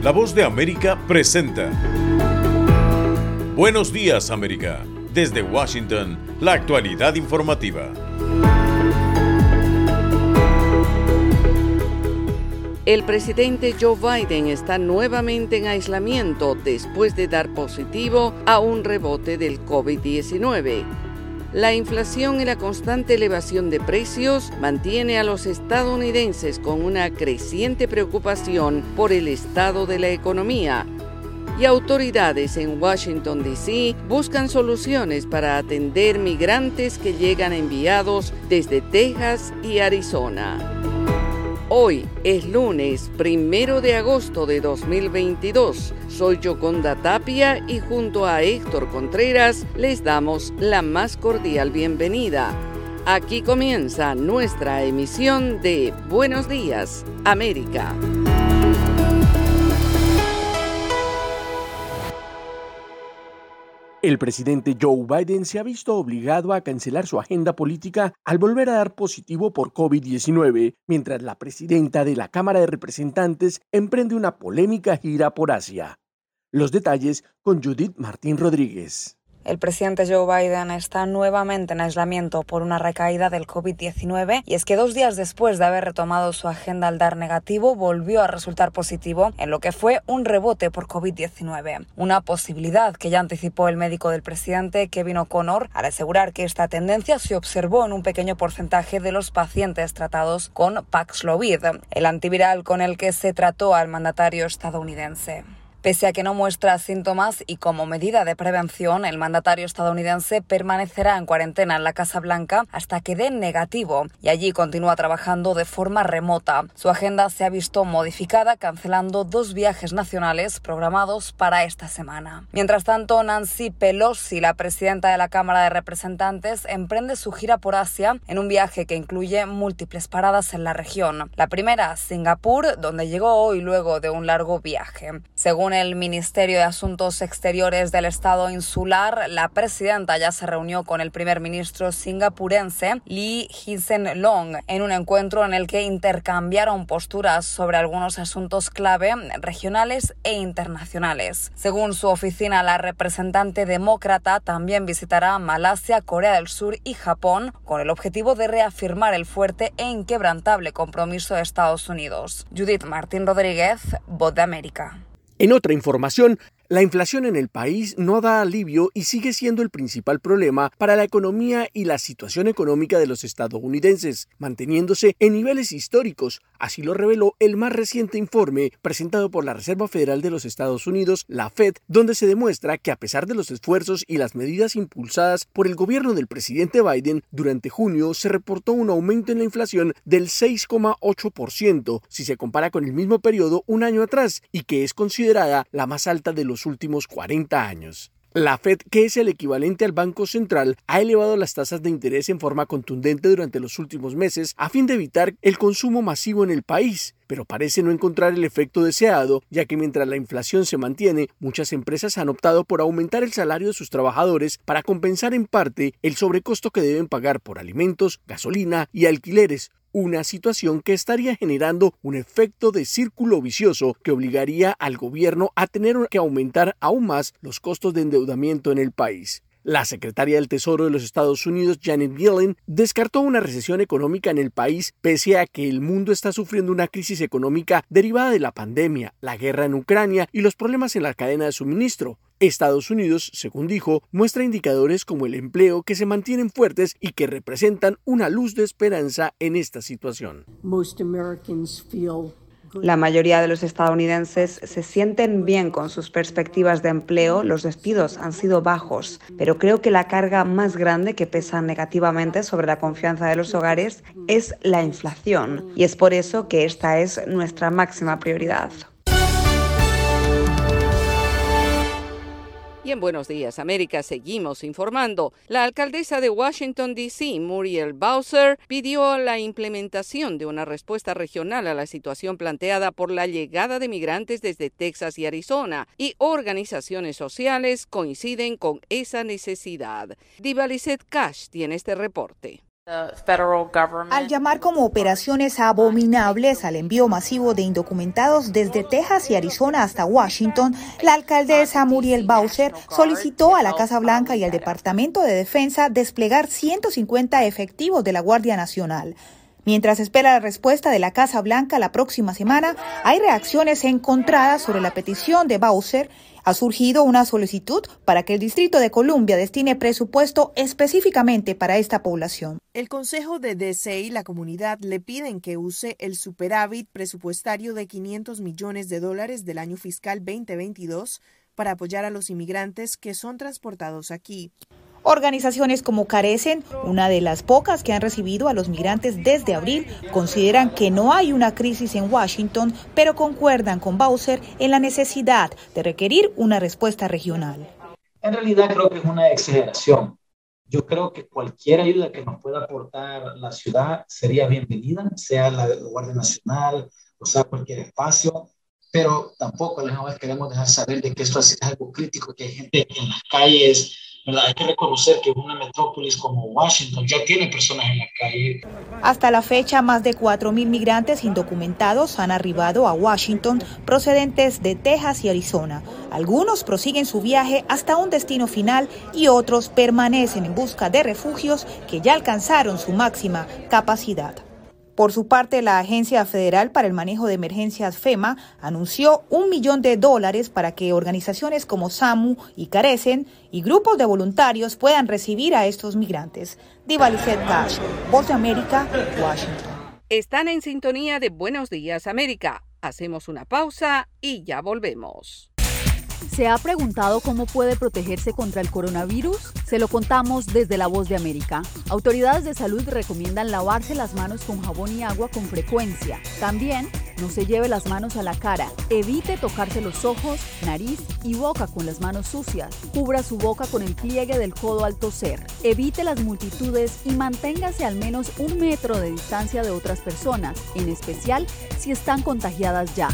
La Voz de América presenta Buenos Días, América. Desde Washington, la actualidad informativa. El presidente Joe Biden está nuevamente en aislamiento después de dar positivo a un rebote del COVID-19. La inflación y la constante elevación de precios mantiene a los estadounidenses con una creciente preocupación por el estado de la economía. Y autoridades en Washington, D.C. buscan soluciones para atender migrantes que llegan enviados desde Texas y Arizona. Hoy es lunes 1 de agosto de 2022. Soy Yoconda Tapia y junto a Héctor Contreras les damos la más cordial bienvenida. Aquí comienza nuestra emisión de Buenos Días, América. El presidente Joe Biden se ha visto obligado a cancelar su agenda política al volver a dar positivo por COVID-19, mientras la presidenta de la Cámara de Representantes emprende una polémica gira por Asia. Los detalles con Judith Martín Rodríguez. El presidente Joe Biden está nuevamente en aislamiento por una recaída del COVID-19 y es que 2 días después de haber retomado su agenda al dar negativo, volvió a resultar positivo en lo que fue un rebote por COVID-19. Una posibilidad que ya anticipó el médico del presidente, Kevin O'Connor, al asegurar que esta tendencia se observó en un pequeño porcentaje de los pacientes tratados con Paxlovid, el antiviral con el que se trató al mandatario estadounidense. Pese a que no muestra síntomas y como medida de prevención, el mandatario estadounidense permanecerá en cuarentena en la Casa Blanca hasta que dé negativo y allí continúa trabajando de forma remota. Su agenda se ha visto modificada, cancelando 2 viajes nacionales programados para esta semana. Mientras tanto, Nancy Pelosi, la presidenta de la Cámara de Representantes, emprende su gira por Asia en un viaje que incluye múltiples paradas en la región. La primera, Singapur, donde llegó hoy luego de un largo viaje. Según el Ministerio de Asuntos Exteriores del Estado insular, la presidenta ya se reunió con el primer ministro singapurense Lee Hsien Loong en un encuentro en el que intercambiaron posturas sobre algunos asuntos clave regionales e internacionales. Según su oficina, la representante demócrata también visitará Malasia, Corea del Sur y Japón con el objetivo de reafirmar el fuerte e inquebrantable compromiso de Estados Unidos. Judith Martín Rodríguez, Voz de América. En otra información, la inflación en el país no da alivio y sigue siendo el principal problema para la economía y la situación económica de los estadounidenses, manteniéndose en niveles históricos. Así lo reveló el más reciente informe presentado por la Reserva Federal de los Estados Unidos, la Fed, donde se demuestra que a pesar de los esfuerzos y las medidas impulsadas por el gobierno del presidente Biden, durante junio se reportó un aumento en la inflación del 6,8% si se compara con el mismo periodo un año atrás y que es considerada la más alta de los últimos 40 años. La Fed, que es el equivalente al Banco Central, ha elevado las tasas de interés en forma contundente durante los últimos meses a fin de evitar el consumo masivo en el país, pero parece no encontrar el efecto deseado, ya que mientras la inflación se mantiene, muchas empresas han optado por aumentar el salario de sus trabajadores para compensar en parte el sobrecosto que deben pagar por alimentos, gasolina y alquileres. Una situación que estaría generando un efecto de círculo vicioso que obligaría al gobierno a tener que aumentar aún más los costos de endeudamiento en el país. La secretaria del Tesoro de los Estados Unidos, Janet Yellen, descartó una recesión económica en el país pese a que el mundo está sufriendo una crisis económica derivada de la pandemia, la guerra en Ucrania y los problemas en la cadena de suministro. Estados Unidos, según dijo, muestra indicadores como el empleo que se mantienen fuertes y que representan una luz de esperanza en esta situación. La mayoría de los estadounidenses se sienten bien con sus perspectivas de empleo, los despidos han sido bajos, pero creo que la carga más grande que pesa negativamente sobre la confianza de los hogares es la inflación, y es por eso que esta es nuestra máxima prioridad. Y en Buenos Días, América, seguimos informando. La alcaldesa de Washington, D.C., Muriel Bowser, pidió la implementación de una respuesta regional a la situación planteada por la llegada de migrantes desde Texas y Arizona, y organizaciones sociales coinciden con esa necesidad. Diva Lizette Cash tiene este reporte. Al llamar como operaciones abominables al envío masivo de indocumentados desde Texas y Arizona hasta Washington, la alcaldesa Muriel Bowser solicitó a la Casa Blanca y al Departamento de Defensa desplegar 150 efectivos de la Guardia Nacional. Mientras espera la respuesta de la Casa Blanca la próxima semana, hay reacciones encontradas sobre la petición de Bowser. Ha surgido una solicitud para que el Distrito de Columbia destine presupuesto específicamente para esta población. El Consejo de DC y la comunidad le piden que use el superávit presupuestario de $500 millones del año fiscal 2022 para apoyar a los inmigrantes que son transportados aquí. Organizaciones como Carecen, una de las pocas que han recibido a los migrantes desde abril, consideran que no hay una crisis en Washington, pero concuerdan con Bowser en la necesidad de requerir una respuesta regional. En realidad creo que es una exageración. Yo creo que cualquier ayuda que nos pueda aportar la ciudad sería bienvenida, sea la Guardia Nacional, o sea cualquier espacio, pero tampoco queremos dejar saber de que esto es algo crítico, que hay gente en las calles. Hay que reconocer que una metrópolis como Washington ya tiene personas en la calle. Hasta la fecha, más de 4.000 migrantes indocumentados han arribado a Washington procedentes de Texas y Arizona. Algunos prosiguen su viaje hasta un destino final y otros permanecen en busca de refugios que ya alcanzaron su máxima capacidad. Por su parte, la Agencia Federal para el Manejo de Emergencias FEMA anunció $1 millón para que organizaciones como SAMU y Carecen y grupos de voluntarios puedan recibir a estos migrantes. Diva Lizette Cash, Voz de América, Washington. Están en sintonía de Buenos Días América. Hacemos una pausa y ya volvemos. ¿Se ha preguntado cómo puede protegerse contra el coronavirus? Se lo contamos desde La Voz de América. Autoridades de salud recomiendan lavarse las manos con jabón y agua con frecuencia. También, no se lleve las manos a la cara. Evite tocarse los ojos, nariz y boca con las manos sucias. Cubra su boca con el pliegue del codo al toser. Evite las multitudes y manténgase al menos 1 metro de distancia de otras personas, en especial si están contagiadas ya.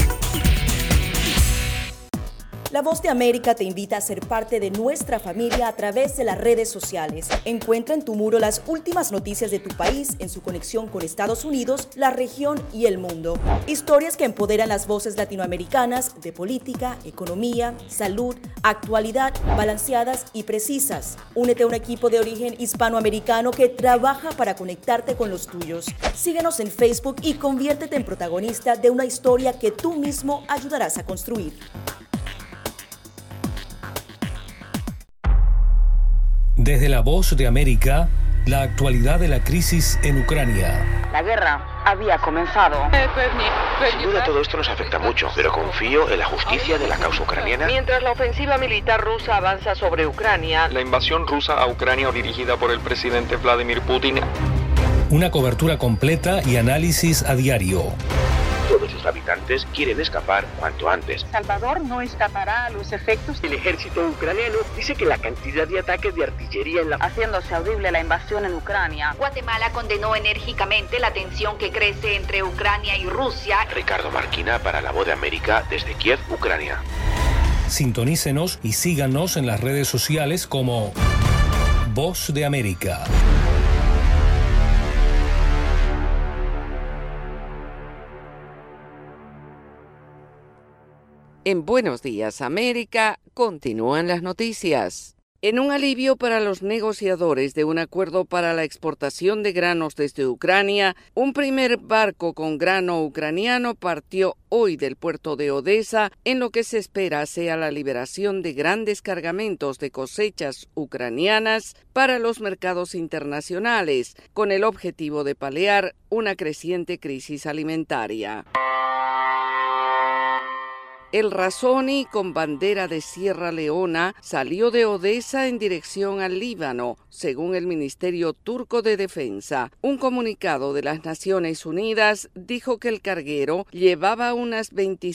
La Voz de América te invita a ser parte de nuestra familia a través de las redes sociales. Encuentra en tu muro las últimas noticias de tu país en su conexión con Estados Unidos, la región y el mundo. Historias que empoderan las voces latinoamericanas de política, economía, salud, actualidad, balanceadas y precisas. Únete a un equipo de origen hispanoamericano que trabaja para conectarte con los tuyos. Síguenos en Facebook y conviértete en protagonista de una historia que tú mismo ayudarás a construir. Desde La Voz de América, la actualidad de la crisis en Ucrania. La guerra había comenzado. Sin duda todo esto nos afecta mucho, pero confío en la justicia de la causa ucraniana. Mientras la ofensiva militar rusa avanza sobre Ucrania, la invasión rusa a Ucrania dirigida por el presidente Vladimir Putin. Una cobertura completa y análisis a diario. Todos sus habitantes quieren escapar cuanto antes. Salvador no escapará a los efectos. El ejército ucraniano dice que la cantidad de ataques de artillería haciéndose audible la invasión en Ucrania. Guatemala condenó enérgicamente la tensión que crece entre Ucrania y Rusia. Ricardo Marquina para La Voz de América desde Kiev, Ucrania. Sintonícenos y síganos en las redes sociales como Voz de América. En Buenos Días América continúan las noticias. En un alivio para los negociadores de un acuerdo para la exportación de granos desde Ucrania, un primer barco con grano ucraniano partió hoy del puerto de Odesa en lo que se espera sea la liberación de grandes cargamentos de cosechas ucranianas para los mercados internacionales, con el objetivo de paliar una creciente crisis alimentaria. El Razoni, con bandera de Sierra Leona, salió de Odesa en dirección al Líbano, según el Ministerio Turco de Defensa. Un comunicado de las Naciones Unidas dijo que el carguero llevaba unas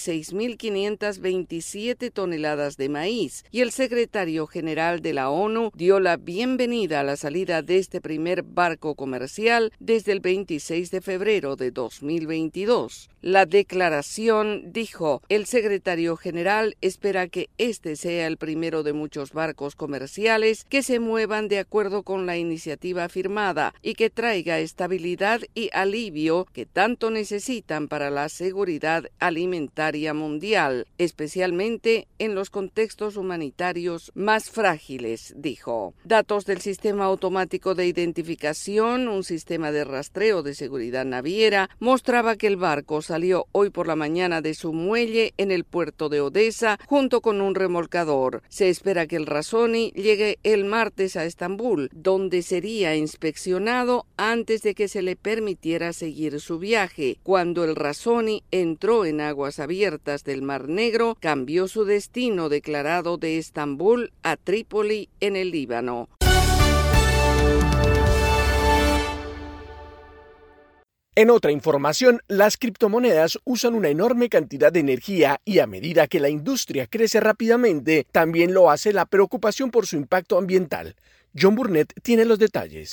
26.527 toneladas de maíz y el secretario general de la ONU dio la bienvenida a la salida de este primer barco comercial desde el 26 de febrero de 2022. La declaración, dijo el secretario secretario general espera que este sea el primero de muchos barcos comerciales que se muevan de acuerdo con la iniciativa firmada y que traiga estabilidad y alivio que tanto necesitan para la seguridad alimentaria mundial, especialmente en los contextos humanitarios más frágiles, dijo. Datos del sistema automático de identificación, un sistema de rastreo de seguridad naviera, mostraba que el barco salió hoy por la mañana de su muelle en el puerto de Odessa junto con un remolcador. Se espera que el Razoni llegue el martes a Estambul, donde sería inspeccionado antes de que se le permitiera seguir su viaje. Cuando el Razoni entró en aguas abiertas del Mar Negro, cambió su destino declarado de Estambul a Trípoli en el Líbano. En otra información, las criptomonedas usan una enorme cantidad de energía y a medida que la industria crece rápidamente, también lo hace la preocupación por su impacto ambiental. John Burnett tiene los detalles.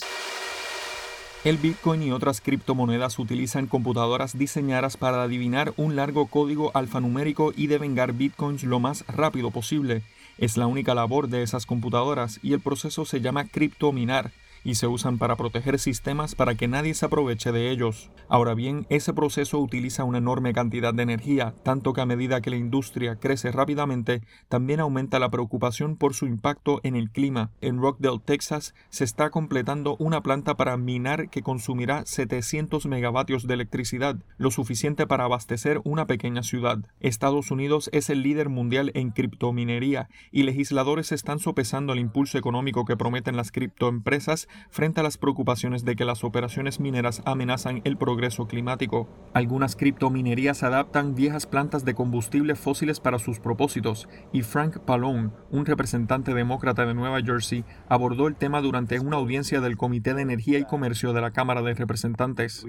El Bitcoin y otras criptomonedas utilizan computadoras diseñadas para adivinar un largo código alfanumérico y devengar Bitcoins lo más rápido posible. Es la única labor de esas computadoras y el proceso se llama criptominar y se usan para proteger sistemas para que nadie se aproveche de ellos. Ahora bien, ese proceso utiliza una enorme cantidad de energía, tanto que a medida que la industria crece rápidamente, también aumenta la preocupación por su impacto en el clima. En Rockdale, Texas, se está completando una planta para minar que consumirá 700 megavatios de electricidad, lo suficiente para abastecer una pequeña ciudad. Estados Unidos es el líder mundial en criptominería y legisladores están sopesando el impulso económico que prometen las criptoempresas frente a las preocupaciones de que las operaciones mineras amenazan el progreso climático. Algunas criptominerías adaptan viejas plantas de combustibles fósiles para sus propósitos, y Frank Pallone, un representante demócrata de Nueva Jersey, abordó el tema durante una audiencia del Comité de Energía y Comercio de la Cámara de Representantes.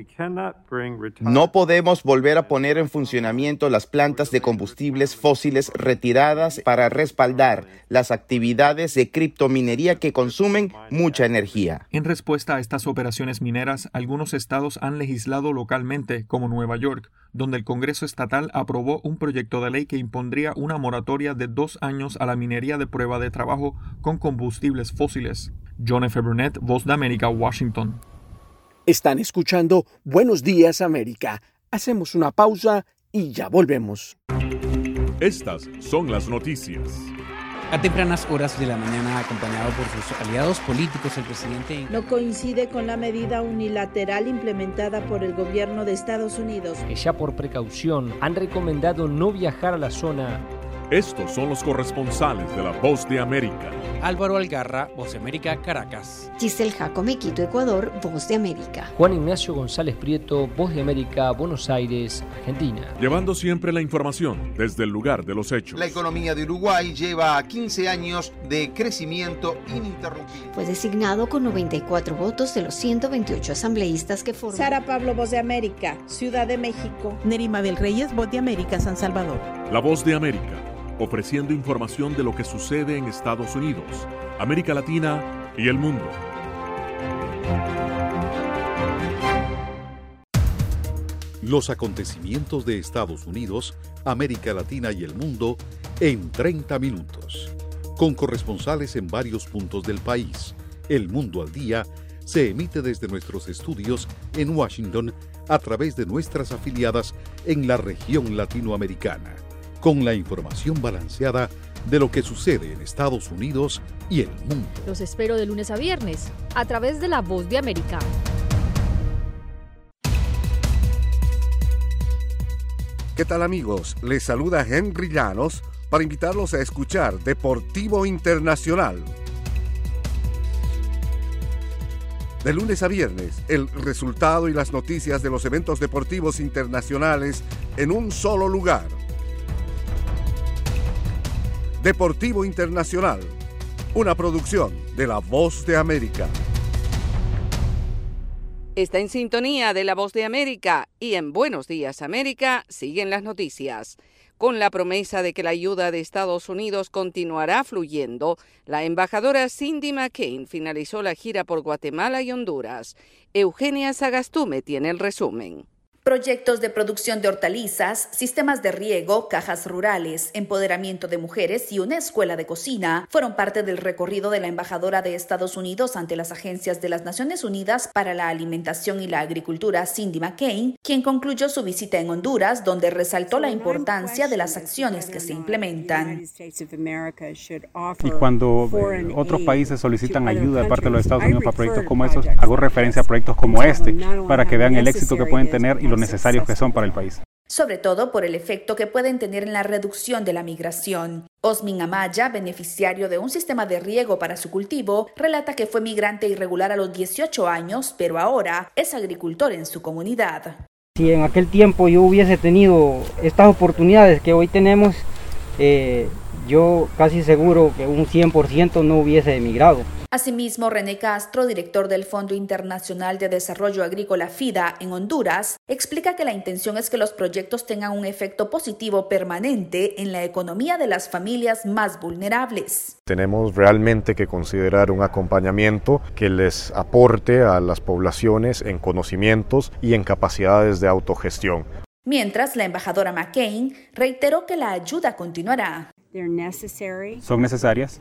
No podemos volver a poner en funcionamiento las plantas de combustibles fósiles retiradas para respaldar las actividades de criptominería que consumen mucha energía. En respuesta a estas operaciones mineras, algunos estados han legislado localmente, como Nueva York, donde el Congreso estatal aprobó un proyecto de ley que impondría una moratoria de 2 años a la minería de prueba de trabajo con combustibles fósiles. John F. Burnett, Voz de América, Washington. Están escuchando Buenos Días, América. Hacemos una pausa y ya volvemos. Estas son las noticias. A tempranas horas de la mañana, acompañado por sus aliados políticos, el presidente no coincide con la medida unilateral implementada por el gobierno de Estados Unidos, que ya por precaución han recomendado no viajar a la zona. Estos son los corresponsales de La Voz de América. Álvaro Algarra, Voz de América, Caracas. Giselle Jacome, Quito, Ecuador, Voz de América. Juan Ignacio González Prieto, Voz de América, Buenos Aires, Argentina. Llevando siempre la información desde el lugar de los hechos. La economía de Uruguay lleva 15 años de crecimiento ininterrumpido. Fue designado con 94 votos de los 128 asambleístas que forman. Sara Pablo, Voz de América, Ciudad de México. Neri Mabel Reyes, Voz de América, San Salvador. La Voz de América, ofreciendo información de lo que sucede en Estados Unidos, América Latina y el mundo. Los acontecimientos de Estados Unidos, América Latina y el mundo en 30 minutos. Con corresponsales en varios puntos del país. El Mundo al Día se emite desde nuestros estudios en Washington a través de nuestras afiliadas en la región latinoamericana, con la información balanceada de lo que sucede en Estados Unidos y el mundo. Los espero de lunes a viernes, a través de La Voz de América. ¿Qué tal, amigos? Les saluda Henry Llanos para invitarlos a escuchar Deportivo Internacional. De lunes a viernes, el resultado y las noticias de los eventos deportivos internacionales en un solo lugar. Deportivo Internacional, una producción de La Voz de América. Está en sintonía de La Voz de América y en Buenos Días América siguen las noticias. Con la promesa de que la ayuda de Estados Unidos continuará fluyendo, la embajadora Cindy McCain finalizó la gira por Guatemala y Honduras. Eugenia Sagastume tiene el resumen. Proyectos de producción de hortalizas, sistemas de riego, cajas rurales, empoderamiento de mujeres y una escuela de cocina fueron parte del recorrido de la embajadora de Estados Unidos ante las agencias de las Naciones Unidas para la Alimentación y la Agricultura, Cindy McCain, quien concluyó su visita en Honduras, donde resaltó la importancia de las acciones que se implementan. Y cuando otros países solicitan ayuda de parte de los Estados Unidos para proyectos como estos, hago referencia a proyectos como este, para que vean el éxito que pueden tener y lo necesarios que son para el país. Sobre todo por el efecto que pueden tener en la reducción de la migración. Osmin Amaya, beneficiario de un sistema de riego para su cultivo, relata que fue migrante irregular a los 18 años, pero ahora es agricultor en su comunidad. Si en aquel tiempo yo hubiese tenido estas oportunidades que hoy tenemos, yo casi seguro que un 100% no hubiese emigrado. Asimismo, René Castro, director del Fondo Internacional de Desarrollo Agrícola FIDA en Honduras, explica que la intención es que los proyectos tengan un efecto positivo permanente en la economía de las familias más vulnerables. Tenemos realmente que considerar un acompañamiento que les aporte a las poblaciones en conocimientos y en capacidades de autogestión. Mientras, la embajadora McCain reiteró que la ayuda continuará. Son necesarias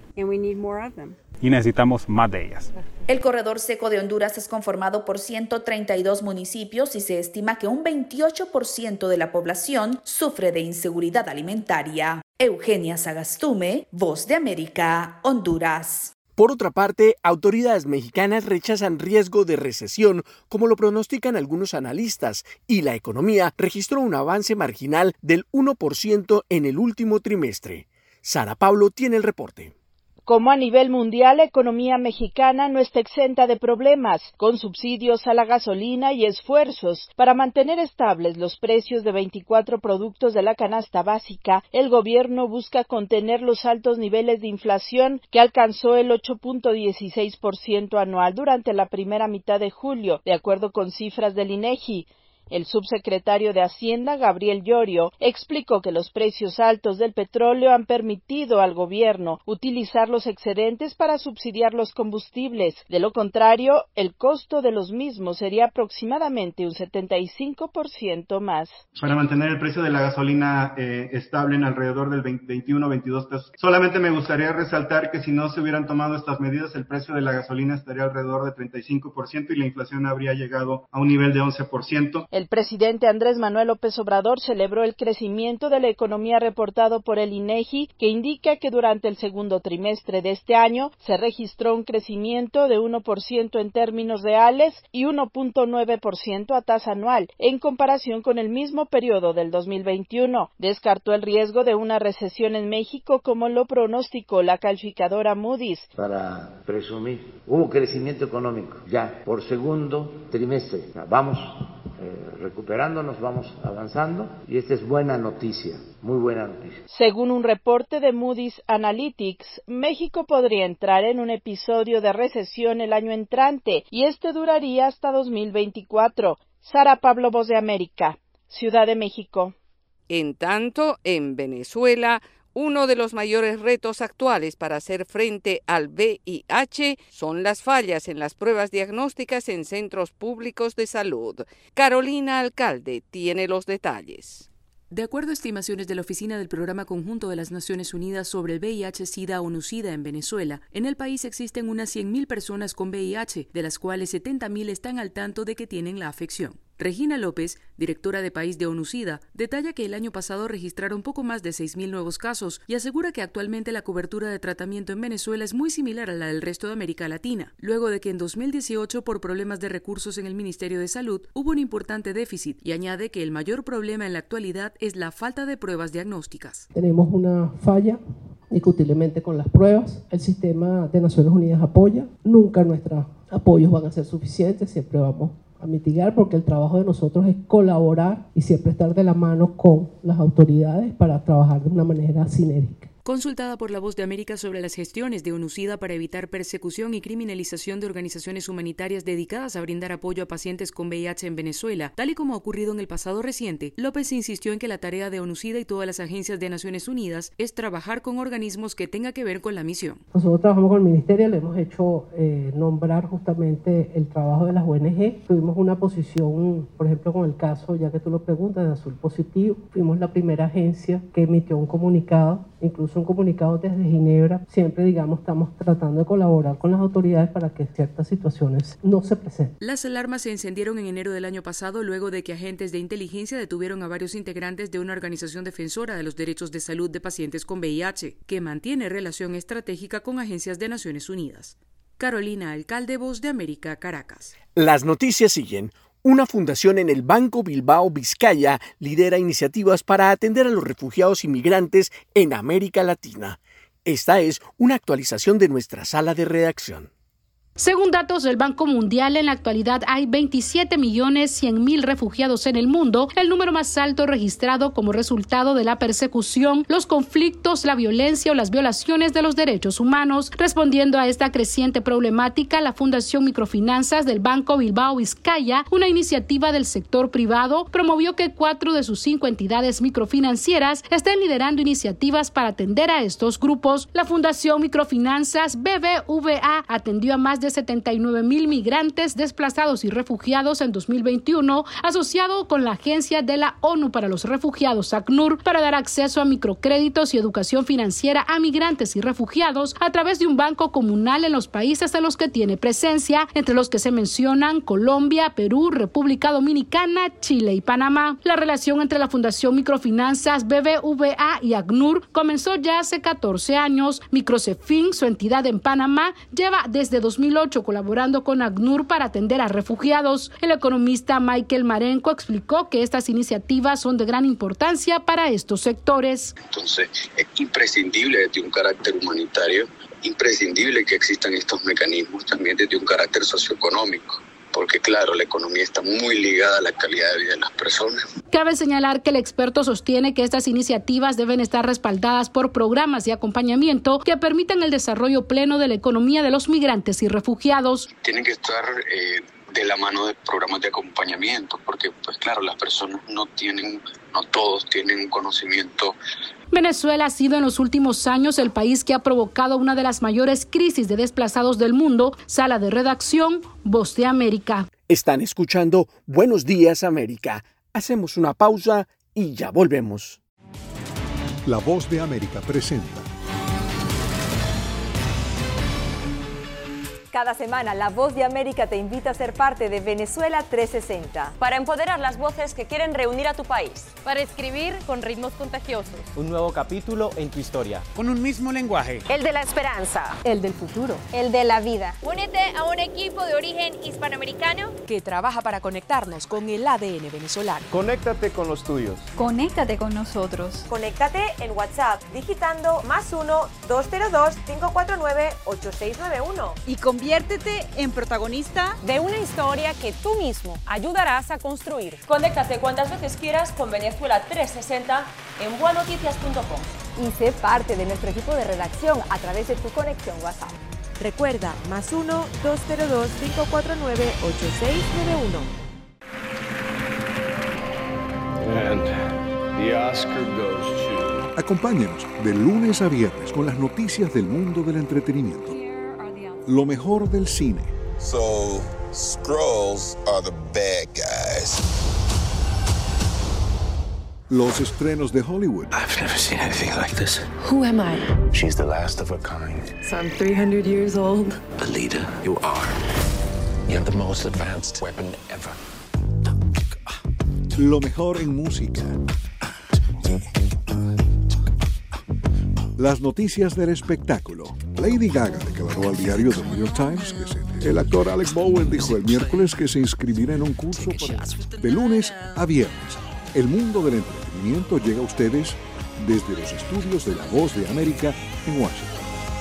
y necesitamos más de ellas. El corredor seco de Honduras es conformado por 132 municipios y se estima que un 28% de la población sufre de inseguridad alimentaria. Eugenia Sagastume, Voz de América, Honduras. Por otra parte, autoridades mexicanas rechazan riesgo de recesión, como lo pronostican algunos analistas, y la economía registró un avance marginal del 1% en el último trimestre. Sara Pablo tiene el reporte. Como a nivel mundial, la economía mexicana no está exenta de problemas, con subsidios a la gasolina y esfuerzos para mantener estables los precios de 24 productos de la canasta básica. El gobierno busca contener los altos niveles de inflación que alcanzó el 8.16% anual durante la primera mitad de julio, de acuerdo con cifras del INEGI. El subsecretario de Hacienda, Gabriel Llorio, explicó que los precios altos del petróleo han permitido al gobierno utilizar los excedentes para subsidiar los combustibles. De lo contrario, el costo de los mismos sería aproximadamente un 75% más. Para mantener el precio de la gasolina estable en alrededor del 21-22 pesos. Solamente me gustaría resaltar que si no se hubieran tomado estas medidas, el precio de la gasolina estaría alrededor de 35% y la inflación habría llegado a un nivel de 11%. El presidente Andrés Manuel López Obrador celebró el crecimiento de la economía reportado por el INEGI, que indica que durante el segundo trimestre de este año se registró un crecimiento de 1% en términos reales y 1.9% a tasa anual, en comparación con el mismo periodo del 2021. Descartó el riesgo de una recesión en México, como lo pronosticó la calificadora Moody's. Para presumir, hubo crecimiento económico ya por segundo trimestre. Vamos recuperándonos, vamos avanzando y esta es buena noticia, muy buena noticia. Según un reporte de Moody's Analytics, México podría entrar en un episodio de recesión el año entrante y este duraría hasta 2024. Sara Pablo, Voz de América, Ciudad de México. En tanto, en Venezuela, uno de los mayores retos actuales para hacer frente al VIH son las fallas en las pruebas diagnósticas en centros públicos de salud. Carolina Alcalde tiene los detalles. De acuerdo a estimaciones de la Oficina del Programa Conjunto de las Naciones Unidas sobre el VIH-Sida o NUSIDA en Venezuela, en el país existen unas 100.000 personas con VIH, de las cuales 70.000 están al tanto de que tienen la afección. Regina López, directora de país de ONUSIDA, detalla que el año pasado registraron poco más de 6.000 nuevos casos y asegura que actualmente la cobertura de tratamiento en Venezuela es muy similar a la del resto de América Latina, luego de que en 2018, por problemas de recursos en el Ministerio de Salud, hubo un importante déficit, y añade que el mayor problema en la actualidad es la falta de pruebas diagnósticas. Tenemos una falla indiscutiblemente con las pruebas. El sistema de Naciones Unidas apoya. Nunca nuestros apoyos van a ser suficientes, siempre vamos a mitigar, porque el trabajo de nosotros es colaborar y siempre estar de la mano con las autoridades para trabajar de una manera sinérgica. Consultada por La Voz de América sobre las gestiones de ONUCIDA para evitar persecución y criminalización de organizaciones humanitarias dedicadas a brindar apoyo a pacientes con VIH en Venezuela, tal y como ha ocurrido en el pasado reciente, López insistió en que la tarea de ONUCIDA y todas las agencias de Naciones Unidas es trabajar con organismos que tengan que ver con la misión. Nosotros trabajamos con el Ministerio, le hemos hecho nombrar justamente el trabajo de las ONG. Tuvimos una posición, por ejemplo, con el caso, ya que tú lo preguntas, de Azul Positivo. Fuimos la primera agencia que emitió un comunicado, incluso un comunicado desde Ginebra. Siempre, digamos, estamos tratando de colaborar con las autoridades para que ciertas situaciones no se presenten. Las alarmas se encendieron en enero del año pasado luego de que agentes de inteligencia detuvieron a varios integrantes de una organización defensora de los derechos de salud de pacientes con VIH, que mantiene relación estratégica con agencias de Naciones Unidas. Carolina Alcalde, Voz de América, Caracas. Las noticias siguen. Una fundación en el Banco Bilbao Vizcaya lidera iniciativas para atender a los refugiados inmigrantes en América Latina. Esta es una actualización de nuestra sala de redacción. Según datos del Banco Mundial, en la actualidad hay 27.100.000 refugiados en el mundo, el número más alto registrado como resultado de la persecución, los conflictos, la violencia o las violaciones de los derechos humanos. Respondiendo a esta creciente problemática, la Fundación Microfinanzas del Banco Bilbao Vizcaya, una iniciativa del sector privado, promovió que 4 de sus 5 entidades microfinancieras estén liderando iniciativas para atender a estos grupos. La Fundación Microfinanzas BBVA atendió a más de 79.000 migrantes desplazados y refugiados en 2021, asociado con la Agencia de la ONU para los Refugiados, ACNUR, para dar acceso a microcréditos y educación financiera a migrantes y refugiados a través de un banco comunal en los países en los que tiene presencia, entre los que se mencionan Colombia, Perú, República Dominicana, Chile y Panamá. La relación entre la Fundación Microfinanzas BBVA y ACNUR comenzó ya hace 14 años. Microcefin, su entidad en Panamá, lleva desde 2008 colaborando con ACNUR para atender a refugiados. El economista Michael Marenco explicó que estas iniciativas son de gran importancia para estos sectores. Entonces, es imprescindible desde un carácter humanitario, imprescindible que existan estos mecanismos también desde un carácter socioeconómico, porque claro, la economía está muy ligada a la calidad de vida de las personas. Cabe señalar que el experto sostiene que estas iniciativas deben estar respaldadas por programas de acompañamiento que permitan el desarrollo pleno de la economía de los migrantes y refugiados. Tienen que estar de la mano de programas de acompañamiento, porque pues claro, las personas no todos tienen un conocimiento. Venezuela ha sido en los últimos años el país que ha provocado una de las mayores crisis de desplazados del mundo. Sala de redacción, Voz de América. Están escuchando Buenos Días, América. Hacemos una pausa y ya volvemos. La Voz de América presenta. Cada semana, La Voz de América te invita a ser parte de Venezuela 360. Para empoderar las voces que quieren reunir a tu país. Para escribir con ritmos contagiosos. Un nuevo capítulo en tu historia. Con un mismo lenguaje. El de la esperanza. El del futuro. El de la vida. Únete a un equipo de origen hispanoamericano que trabaja para conectarnos con el ADN venezolano. Conéctate con los tuyos. Conéctate con nosotros. Conéctate en WhatsApp digitando +1 202 549 8691. Y conviértete en protagonista de una historia que tú mismo ayudarás a construir. Conéctate cuantas veces quieras con Venezuela 360 en buenoticias.com. Y sé parte de nuestro equipo de redacción a través de tu conexión WhatsApp. Recuerda, +1 202 549 8691. And the Oscar goes to... Acompáñenos de lunes a viernes con las noticias del mundo del entretenimiento. Lo mejor del cine. So, Skrulls are the bad guys. Los estrenos de Hollywood. I've never seen anything like this. Who am I? She's the last of her kind. So I'm 300 years old. Alita, you are. You're the most advanced weapon ever. Lo mejor en música. Las noticias del espectáculo. Lady Gaga declaró al diario The New York Times que el actor Alec Baldwin dijo el miércoles que se inscribirá en un curso de lunes a viernes. El mundo del entretenimiento llega a ustedes desde los estudios de La Voz de América en Washington.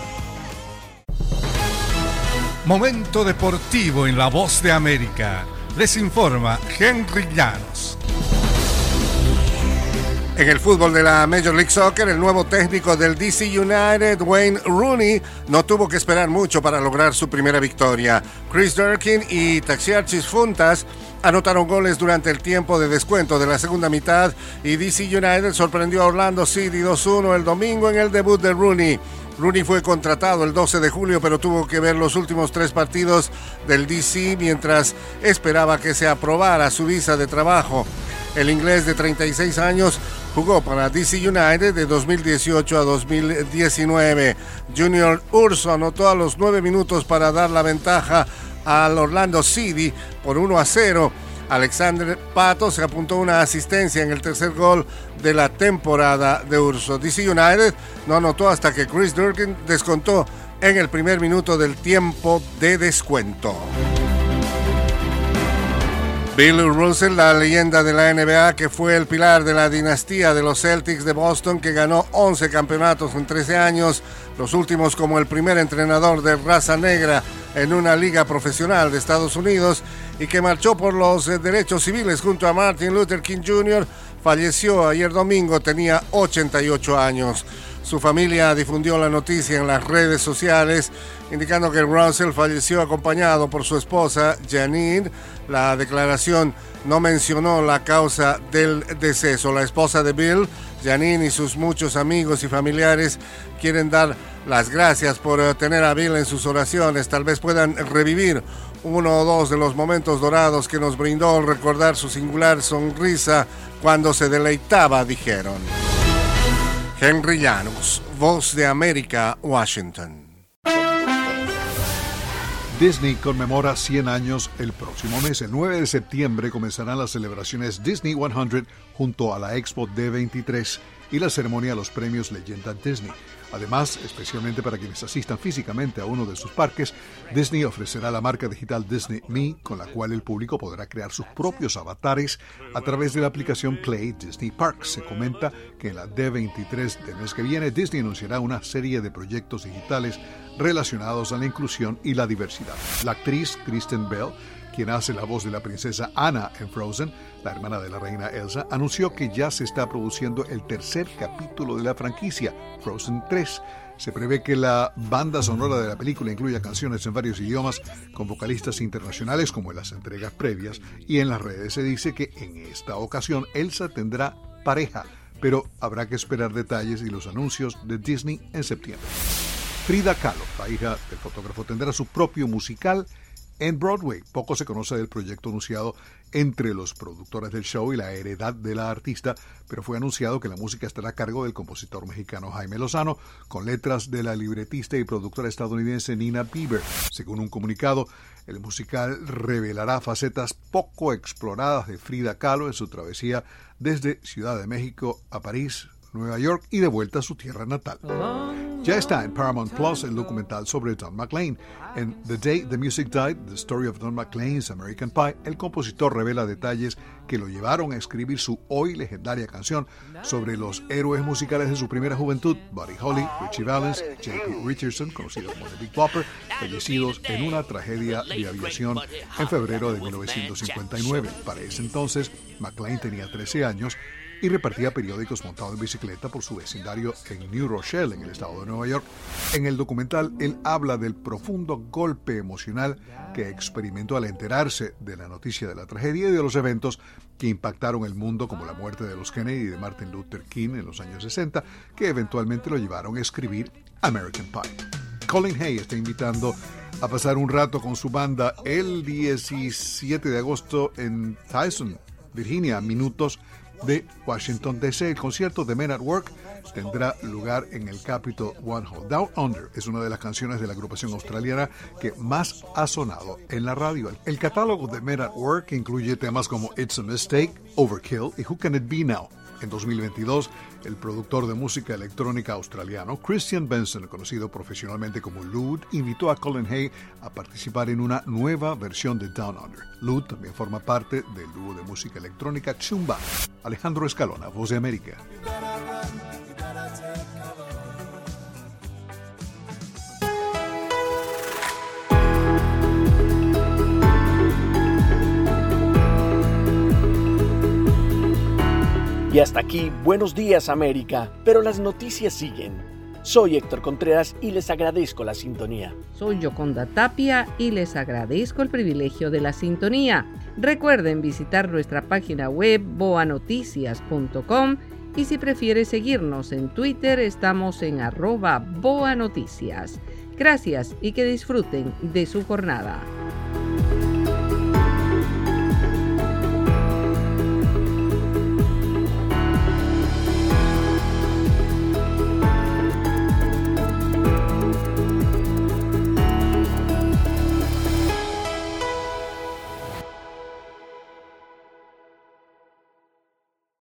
Momento deportivo en La Voz de América. Les informa Henry Llanos. En el fútbol de la Major League Soccer, el nuevo técnico del DC United, Wayne Rooney, no tuvo que esperar mucho para lograr su primera victoria. Chris Durkin y Taxiarchis Funtas anotaron goles durante el tiempo de descuento de la segunda mitad y DC United sorprendió a Orlando City 2-1 el domingo en el debut de Rooney. Rooney fue contratado el 12 de julio, pero tuvo que ver los últimos 3 partidos del DC mientras esperaba que se aprobara su visa de trabajo. El inglés de 36 años jugó para DC United de 2018 a 2019. Junior Urso anotó a los 9 minutos para dar la ventaja al Orlando City por 1-0. Alexander Pato se apuntó una asistencia en el tercer gol de la temporada de Urso. DC United no anotó hasta que Chris Durkin descontó en el primer minuto del tiempo de descuento. Bill Russell, la leyenda de la NBA, que fue el pilar de la dinastía de los Celtics de Boston, que ganó 11 campeonatos en 13 años, los últimos como el primer entrenador de raza negra en una liga profesional de Estados Unidos, y que marchó por los derechos civiles junto a Martin Luther King Jr., falleció ayer domingo, tenía 88 años. Su familia difundió la noticia en las redes sociales, indicando que Russell falleció acompañado por su esposa, Janine. La declaración no mencionó la causa del deceso. La esposa de Bill, Janine, y sus muchos amigos y familiares quieren dar las gracias por tener a Bill en sus oraciones. Tal vez puedan revivir uno o dos de los momentos dorados que nos brindó al recordar su singular sonrisa cuando se deleitaba, dijeron. Henry Llanos, Voz de América, Washington. Disney conmemora 100 años el próximo mes. El 9 de septiembre comenzarán las celebraciones Disney 100 junto a la Expo D23 y la ceremonia de los premios Leyenda Disney. Además, especialmente para quienes asistan físicamente a uno de sus parques, Disney ofrecerá la marca digital Disney Me, con la cual el público podrá crear sus propios avatares a través de la aplicación Play Disney Parks. Se comenta que en la D23 del mes que viene, Disney anunciará una serie de proyectos digitales relacionados a la inclusión y la diversidad. La actriz Kristen Bell, quien hace la voz de la princesa Anna en Frozen, la hermana de la reina Elsa, anunció que ya se está produciendo el tercer capítulo de la franquicia, Frozen 3. Se prevé que la banda sonora de la película incluya canciones en varios idiomas con vocalistas internacionales como en las entregas previas, y en las redes se dice que en esta ocasión Elsa tendrá pareja, pero habrá que esperar detalles y los anuncios de Disney en septiembre. Frida Kahlo, la hija del fotógrafo, tendrá su propio musical en Broadway. Poco se conoce del proyecto anunciado entre los productores del show y la heredad de la artista, pero fue anunciado que la música estará a cargo del compositor mexicano Jaime Lozano, con letras de la libretista y productora estadounidense Nina Bieber. Según un comunicado, el musical revelará facetas poco exploradas de Frida Kahlo en su travesía desde Ciudad de México a París, Nueva York y de vuelta a su tierra natal. Ya está en Paramount Plus el documental sobre Don McLean. En The Day the Music Died, The Story of Don McLean's American Pie, el compositor revela detalles que lo llevaron a escribir su hoy legendaria canción sobre los héroes musicales de su primera juventud, Buddy Holly, Richie Valens, J.P. Richardson, conocido como The Big Bopper, fallecidos en una tragedia de aviación en febrero de 1959. Para ese entonces, McLean tenía 13 años y repartía periódicos montado en bicicleta por su vecindario en New Rochelle, en el estado de Nueva York. En el documental, él habla del profundo golpe emocional que experimentó al enterarse de la noticia de la tragedia y de los eventos que impactaron el mundo, como la muerte de los Kennedy y de Martin Luther King en los años 60, que eventualmente lo llevaron a escribir American Pie. Colin Hay está invitando a pasar un rato con su banda el 17 de agosto en Tyson, Virginia, minutos de Washington, D.C. El concierto de Men at Work tendrá lugar en el Capitol One Hall. Down Under es una de las canciones de la agrupación australiana que más ha sonado en la radio. El catálogo de Men at Work incluye temas como It's a Mistake, Overkill y Who Can It Be Now. En 2022, el productor de música electrónica australiano Christian Benson, conocido profesionalmente como Lud, invitó a Colin Hay a participar en una nueva versión de Down Under. Lud también forma parte del dúo de música electrónica Chumba. Alejandro Escalona, Voz de América. Y hasta aquí, Buenos Días América, pero las noticias siguen. Soy Héctor Contreras y les agradezco la sintonía. Soy Yoconda Tapia y les agradezco el privilegio de la sintonía. Recuerden visitar nuestra página web boanoticias.com y si prefiere seguirnos en Twitter estamos en @boanoticias. Gracias y que disfruten de su jornada.